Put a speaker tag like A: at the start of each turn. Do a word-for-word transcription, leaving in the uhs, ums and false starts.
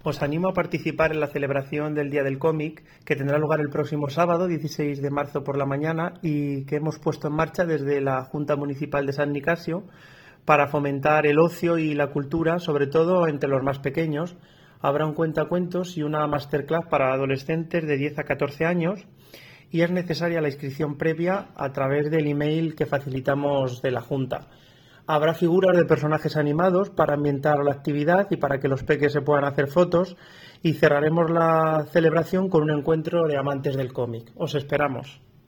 A: Os animo a participar en la celebración del Día del Cómic, que tendrá lugar el próximo sábado, dieciséis de marzo por la mañana, y que hemos puesto en marcha desde la Junta Municipal de San Nicasio para fomentar el ocio y la cultura, sobre todo entre los más pequeños. Habrá un cuentacuentos y una masterclass para adolescentes de diez a catorce años, y es necesaria la inscripción previa a través del email que facilitamos de la Junta. Habrá figuras de personajes animados para ambientar la actividad y para que los peques se puedan hacer fotos, y cerraremos la celebración con un encuentro de amantes del cómic. Os esperamos.